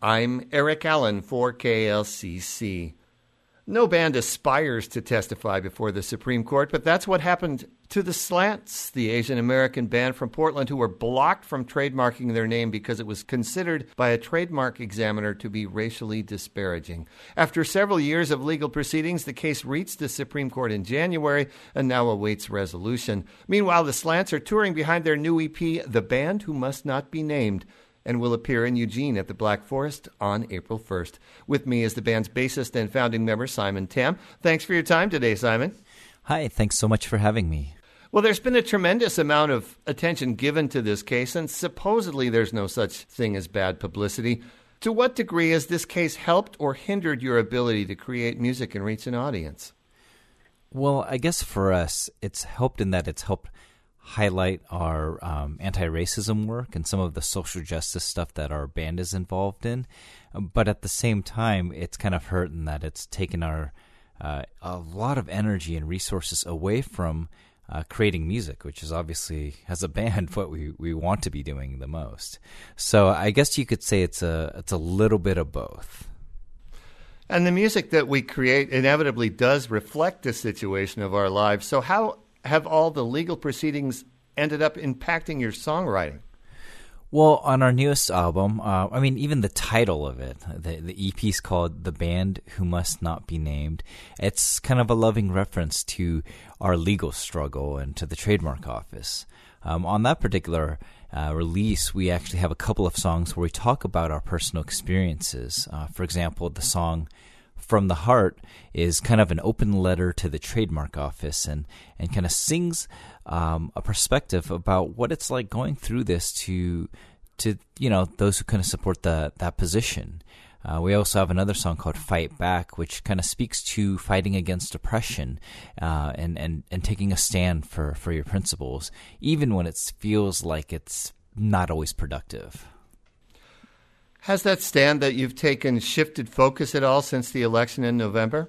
I'm Eric Allen for KLCC. No band aspires to testify before the Supreme Court, but that's what happened to the Slants, the Asian American band from Portland who were blocked from trademarking their name because it was considered by a trademark examiner to be racially disparaging. After several years of legal proceedings, the case reached the Supreme Court in January and now awaits resolution. Meanwhile, the Slants are touring behind their new EP, The Band Who Must Not Be Named, and will appear in Eugene at the Black Forest on April 1st. With me is the band's bassist and founding member, Simon Tam. Thanks for your time today, Simon. Hi, thanks so much for having me. Well, there's been a tremendous amount of attention given to this case, and supposedly there's no such thing as bad publicity. To what degree has this case helped or hindered your ability to create music and reach an audience? Well, I guess for us, it's helped in that it's helped highlight our anti-racism work and some of the social justice stuff that our band is involved in. But at the same time, it's kind of hurt in that it's taken our a lot of energy and resources away from creating music, which is obviously, as a band, what we want to be doing the most. So I guess you could say it's a little bit of both. And the music that we create inevitably does reflect the situation of our lives. So how have all the legal proceedings ended up impacting your songwriting? Well, on our newest album, even the title of it, the EP is called The Band Who Must Not Be Named. It's kind of a loving reference to our legal struggle and to the trademark office. On that particular release, we actually have a couple of songs where we talk about our personal experiences. For example, the song From the Heart is kind of an open letter to the trademark office and kind of sings a perspective about what it's like going through this to those who kind of support that position. We also have another song called Fight Back, which kind of speaks to fighting against oppression and taking a stand for your principles, even when it feels like it's not always productive. Has that stand that you've taken shifted focus at all since the election in November?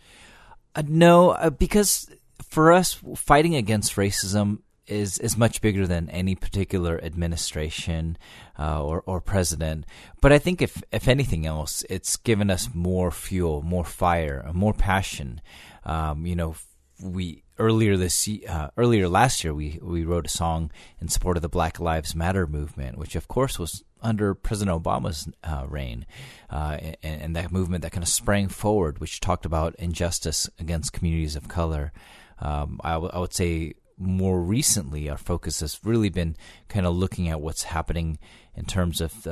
No, because for us, fighting against racism is much bigger than any particular administration or president. But I think if anything else, it's given us more fuel, more fire, more passion. Earlier last year, we wrote a song in support of the Black Lives Matter movement, which of course was under President Obama's reign, and that movement that kind of sprang forward, which talked about injustice against communities of color. I would say more recently, our focus has really been kind of looking at what's happening in terms of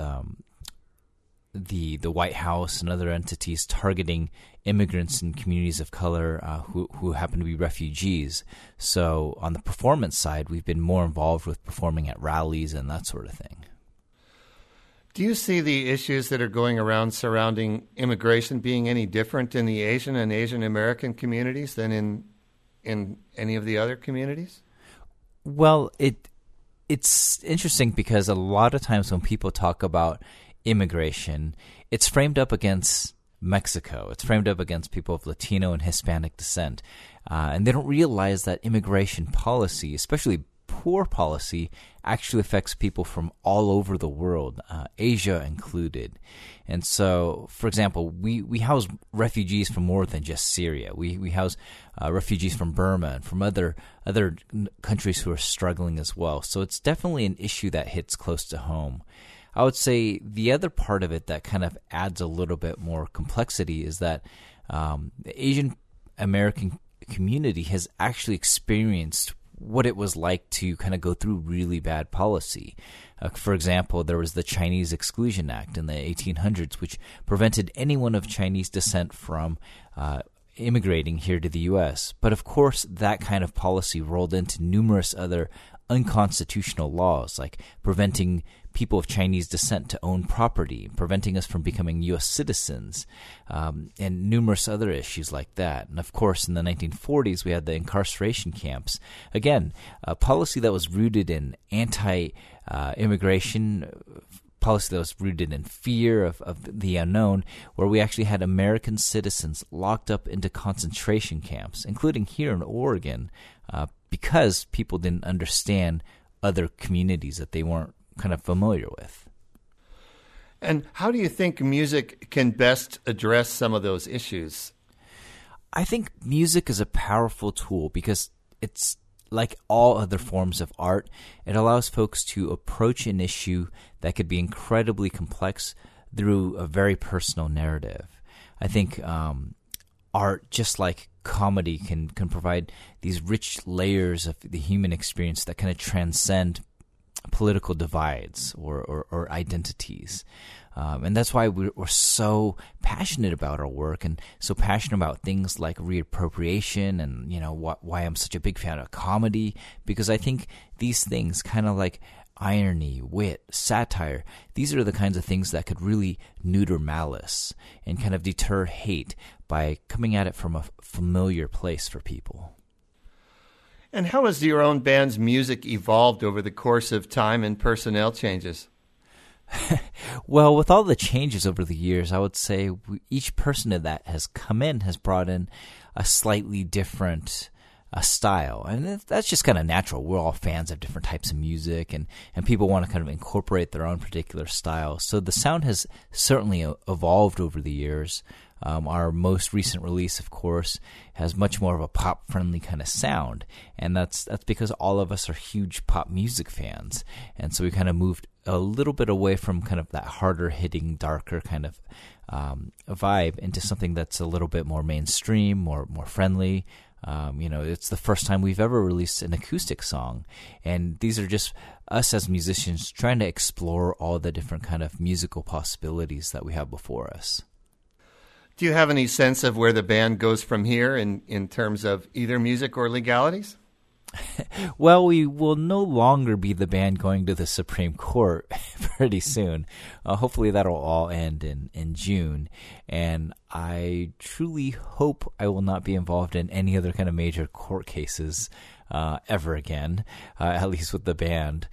the White House and other entities targeting immigrants and communities of color who happen to be refugees. So on the performance side, we've been more involved with performing at rallies and that sort of thing. Do you see the issues that are going around surrounding immigration being any different in the Asian and Asian American communities than in any of the other communities? Well, it's interesting because a lot of times when people talk about immigration, it's framed up against Mexico. It's framed up against people of Latino and Hispanic descent. And they don't realize that immigration policy, especially poor policy, actually affects people from all over the world, Asia included. And so, for example, we house refugees from more than just Syria. We house refugees from Burma and from other countries who are struggling as well. So it's definitely an issue that hits close to home. I would say the other part of it that kind of adds a little bit more complexity is that the Asian American community has actually experienced what it was like to kind of go through really bad policy. For example, there was the Chinese Exclusion Act in the 1800s, which prevented anyone of Chinese descent from immigrating here to the U.S. But of course, that kind of policy rolled into numerous other unconstitutional laws, like preventing people of Chinese descent to own property, preventing us from becoming U.S. citizens, and numerous other issues like that. And of course, in the 1940s, we had the incarceration camps. Again, a policy that was rooted in anti-immigration, policy that was rooted in fear of the unknown, where we actually had American citizens locked up into concentration camps, including here in Oregon, because people didn't understand other communities that they weren't kind of familiar with. And how do you think music can best address some of those issues? I think music is a powerful tool because it's like all other forms of art. It allows folks to approach an issue that could be incredibly complex through a very personal narrative. I think art, just like comedy, can provide these rich layers of the human experience that kind of transcend political divides or identities. And that's why we're so passionate about our work and so passionate about things like reappropriation and, why I'm such a big fan of comedy, because I think these things, kind of like irony, wit, satire, these are the kinds of things that could really neuter malice and kind of deter hate by coming at it from a familiar place for people. And how has your own band's music evolved over the course of time and personnel changes? Well, with all the changes over the years, I would say each person that has come in has brought in a slightly different style. And that's just kind of natural. We're all fans of different types of music, and people want to kind of incorporate their own particular style. So the sound has certainly evolved over the years. Our most recent release, of course, has much more of a pop-friendly kind of sound, and that's because all of us are huge pop music fans, and so we kind of moved a little bit away from kind of that harder-hitting, darker kind of vibe into something that's a little bit more mainstream, more friendly. It's the first time we've ever released an acoustic song, and these are just us as musicians trying to explore all the different kind of musical possibilities that we have before us. Do you have any sense of where the band goes from here in terms of either music or legalities? Well, we will no longer be the band going to the Supreme Court pretty soon. Hopefully that'll all end in June. And I truly hope I will not be involved in any other kind of major court cases ever again, at least with the band.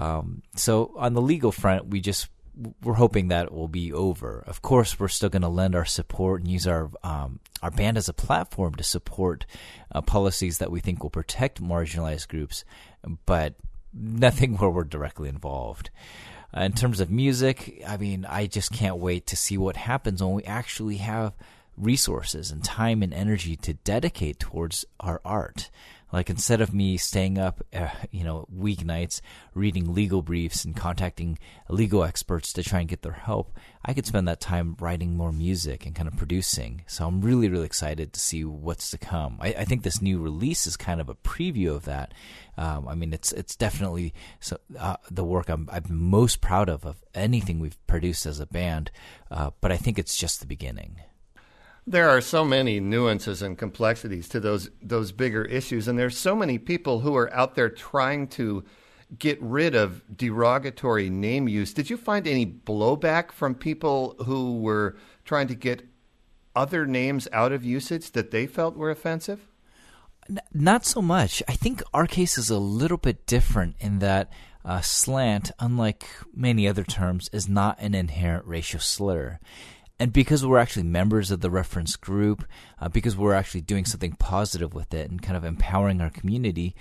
So on the legal front, we're hoping that it will be over. Of course, we're still going to lend our support and use our band as a platform to support policies that we think will protect marginalized groups, but nothing where we're directly involved. In terms of music, I just can't wait to see what happens when we actually have resources and time and energy to dedicate towards our art. Like, instead of me staying up, weeknights reading legal briefs and contacting legal experts to try and get their help, I could spend that time writing more music and kind of producing. So I'm really, really excited to see what's to come. I think this new release is kind of a preview of that. It's definitely the work I'm most proud of anything we've produced as a band, but I think it's just the beginning. There are so many nuances and complexities to those bigger issues, and there's so many people who are out there trying to get rid of derogatory name use. Did you find any blowback from people who were trying to get other names out of usage that they felt were offensive? Not so much. I think our case is a little bit different in that slant, unlike many other terms, is not an inherent racial slur. And because we're actually members of the reference group, because we're actually doing something positive with it and kind of empowering our community,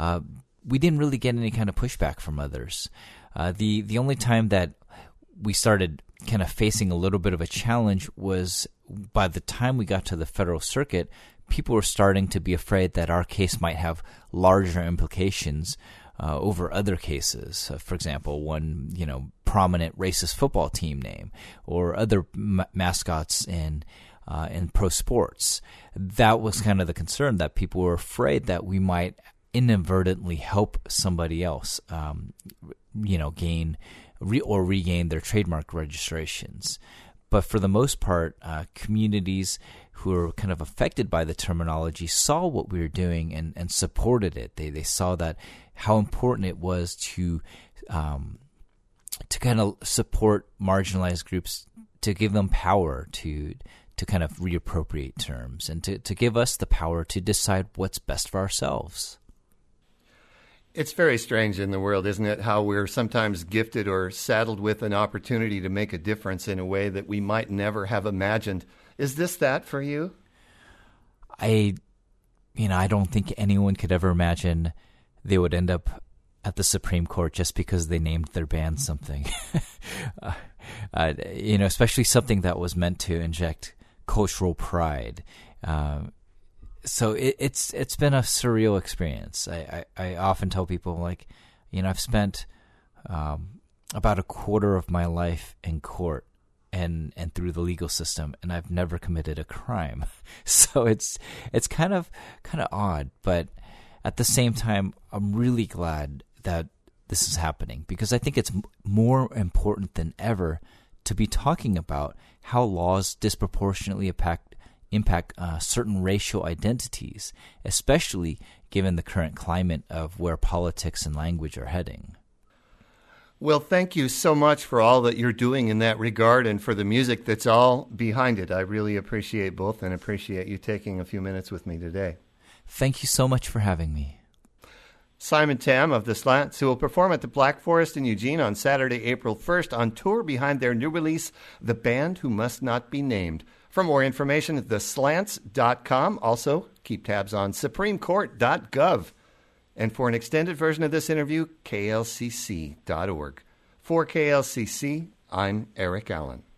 we didn't really get any kind of pushback from others. The only time that we started kind of facing a little bit of a challenge was by the time we got to the federal circuit, people were starting to be afraid that our case might have larger implications over other cases. For example, one prominent racist football team name, or other mascots in pro sports. That was kind of the concern, that people were afraid that we might inadvertently help somebody else, gain or regain their trademark registrations. But for the most part, communities who are kind of affected by the terminology saw what we were doing and supported it. They saw that how important it was to kind of support marginalized groups, to give them power to kind of reappropriate terms, and to give us the power to decide what's best for ourselves. It's very strange in the world, isn't it, how we're sometimes gifted or saddled with an opportunity to make a difference in a way that we might never have imagined. Is this that for you? I don't think anyone could ever imagine they would end up at the Supreme Court just because they named their band something. Especially something that was meant to inject cultural pride. So it's been a surreal experience. I often tell people, like, I've spent about a quarter of my life in court and through the legal system, and I've never committed a crime. So it's kind of odd, but at the same time, I'm really glad that this is happening, because I think it's more important than ever to be talking about how laws disproportionately impact certain racial identities, especially given the current climate of where politics and language are heading. Well, thank you so much for all that you're doing in that regard and for the music that's all behind it. I really appreciate both and appreciate you taking a few minutes with me today. Thank you so much for having me. Simon Tam of the Slants, who will perform at the Black Forest in Eugene on Saturday, April 1st, on tour behind their new release, The Band Who Must Not Be Named. For more information, theslants.com. Also, keep tabs on supremecourt.gov. And for an extended version of this interview, klcc.org. For KLCC, I'm Eric Allen.